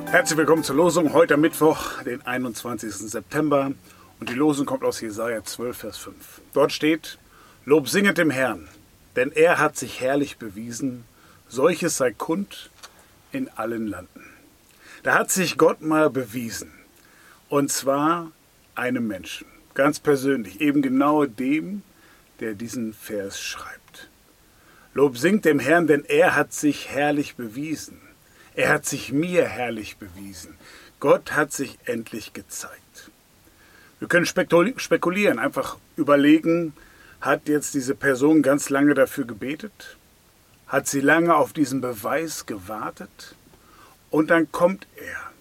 Herzlich willkommen zur Losung, heute am Mittwoch, den 21. September. Und die Losung kommt aus Jesaja 12, Vers 5. Dort steht: Lob singet dem Herrn, denn er hat sich herrlich bewiesen, solches sei kund in allen Landen. Da hat sich Gott mal bewiesen, und zwar einem Menschen, ganz persönlich, eben genau dem, der diesen Vers schreibt. Lob singt dem Herrn, denn er hat sich herrlich bewiesen. Er hat sich mir herrlich bewiesen. Gott hat sich endlich gezeigt. Wir können spekulieren, einfach überlegen, hat jetzt diese Person ganz lange dafür gebetet? Hat sie lange auf diesen Beweis gewartet? Und dann kommt er.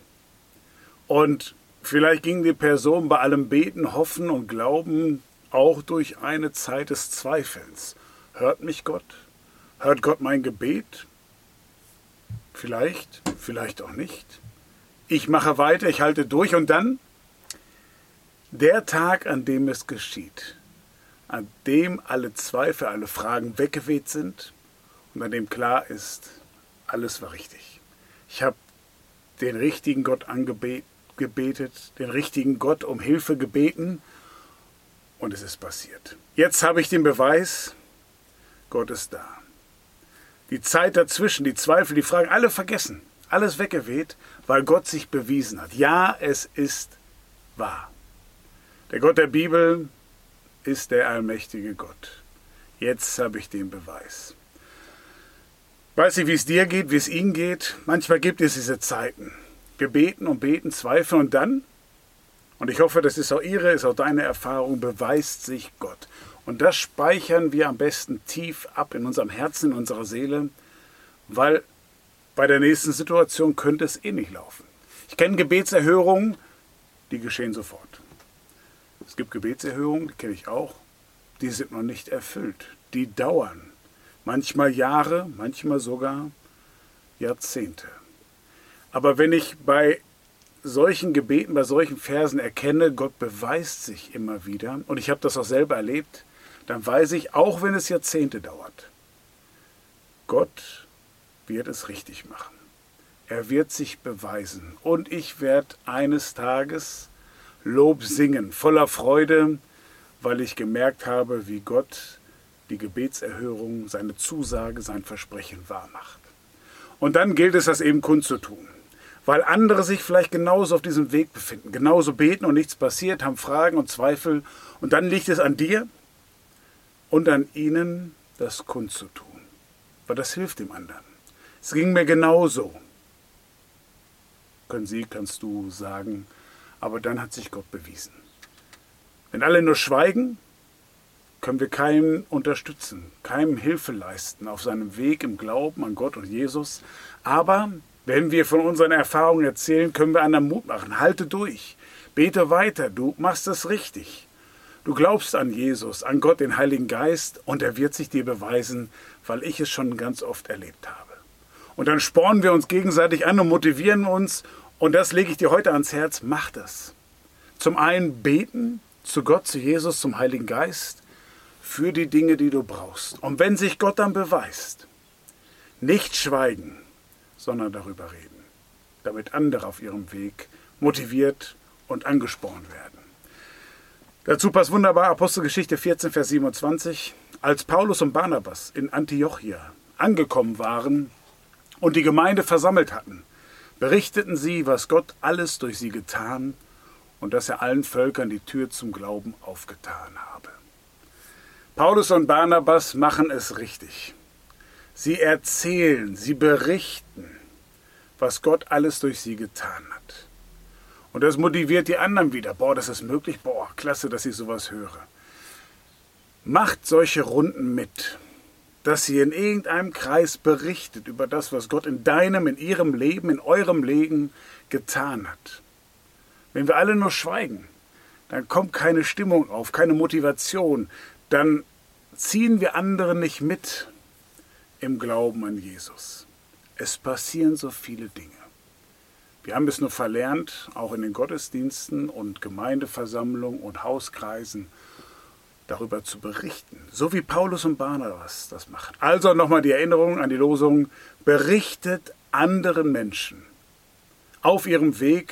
Und vielleicht ging die Person bei allem Beten, Hoffen und Glauben auch durch eine Zeit des Zweifelns. Hört mich Gott? Hört Gott mein Gebet? Vielleicht, vielleicht auch nicht. Ich mache weiter, ich halte durch und dann der Tag, an dem es geschieht, an dem alle Zweifel, alle Fragen weggeweht sind und an dem klar ist, alles war richtig. Ich habe den richtigen Gott angebetet, den richtigen Gott um Hilfe gebeten und es ist passiert. Jetzt habe ich den Beweis, Gott ist da. Die Zeit dazwischen, die Zweifel, die Fragen, alle vergessen, alles weggeweht, weil Gott sich bewiesen hat. Ja, es ist wahr. Der Gott der Bibel ist der allmächtige Gott. Jetzt habe ich den Beweis. Weiß nicht, wie es dir geht, wie es Ihnen geht. Manchmal gibt es diese Zeiten. Wir beten und beten, zweifeln und dann, und ich hoffe, das ist auch Ihre, ist auch deine Erfahrung, beweist sich Gott. Und das speichern wir am besten tief ab in unserem Herzen, in unserer Seele, weil bei der nächsten Situation könnte es eh nicht laufen. Ich kenne Gebetserhörungen, die geschehen sofort. Es gibt Gebetserhörungen, die kenne ich auch, die sind noch nicht erfüllt. Die dauern. Manchmal Jahre, manchmal sogar Jahrzehnte. Aber wenn ich bei solchen Gebeten, bei solchen Versen erkenne, Gott beweist sich immer wieder, und ich habe das auch selber erlebt, dann weiß ich, auch wenn es Jahrzehnte dauert, Gott wird es richtig machen. Er wird sich beweisen. Und ich werde eines Tages Lob singen, voller Freude, weil ich gemerkt habe, wie Gott die Gebetserhörung, seine Zusage, sein Versprechen wahrmacht. Und dann gilt es, das eben kundzutun. Weil andere sich vielleicht genauso auf diesem Weg befinden, genauso beten und nichts passiert, haben Fragen und Zweifel. Und dann liegt es an dir und an ihnen, das kundzutun. Weil das hilft dem anderen. Es ging mir genauso. Kannst du sagen, aber dann hat sich Gott bewiesen. Wenn alle nur schweigen, können wir keinem unterstützen, keinem Hilfe leisten auf seinem Weg im Glauben an Gott und Jesus. Aber wenn wir von unseren Erfahrungen erzählen, können wir anderen Mut machen. Halte durch, bete weiter, du machst es richtig. Du glaubst an Jesus, an Gott, den Heiligen Geist, und er wird sich dir beweisen, weil ich es schon ganz oft erlebt habe. Und dann spornen wir uns gegenseitig an und motivieren uns, und das lege ich dir heute ans Herz, mach das. Zum einen beten zu Gott, zu Jesus, zum Heiligen Geist, für die Dinge, die du brauchst. Und wenn sich Gott dann beweist, nicht schweigen, sondern darüber reden, damit andere auf ihrem Weg motiviert und angespornt werden. Dazu passt wunderbar Apostelgeschichte 14, Vers 27. Als Paulus und Barnabas in Antiochia angekommen waren und die Gemeinde versammelt hatten, berichteten sie, was Gott alles durch sie getan und dass er allen Völkern die Tür zum Glauben aufgetan habe. Paulus und Barnabas machen es richtig. Sie erzählen, sie berichten, was Gott alles durch sie getan hat. Und das motiviert die anderen wieder. Boah, das ist möglich. Boah, klasse, dass ich sowas höre. Macht solche Runden mit, dass ihr in irgendeinem Kreis berichtet über das, was Gott in deinem, in ihrem Leben, in eurem Leben getan hat. Wenn wir alle nur schweigen, dann kommt keine Stimmung auf, keine Motivation. Dann ziehen wir andere nicht mit im Glauben an Jesus. Es passieren so viele Dinge. Wir haben es nur verlernt, auch in den Gottesdiensten und Gemeindeversammlungen und Hauskreisen darüber zu berichten. So wie Paulus und Barnabas das machen. Also nochmal die Erinnerung an die Losung: Berichtet anderen Menschen auf ihrem Weg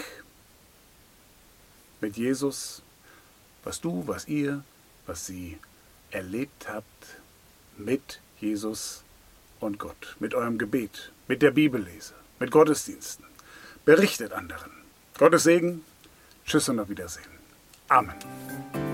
mit Jesus, was ihr, was sie erlebt habt mit Jesus und Gott, mit eurem Gebet, mit der Bibellese, mit Gottesdiensten. Berichtet anderen. Gottes Segen. Tschüss und auf Wiedersehen. Amen.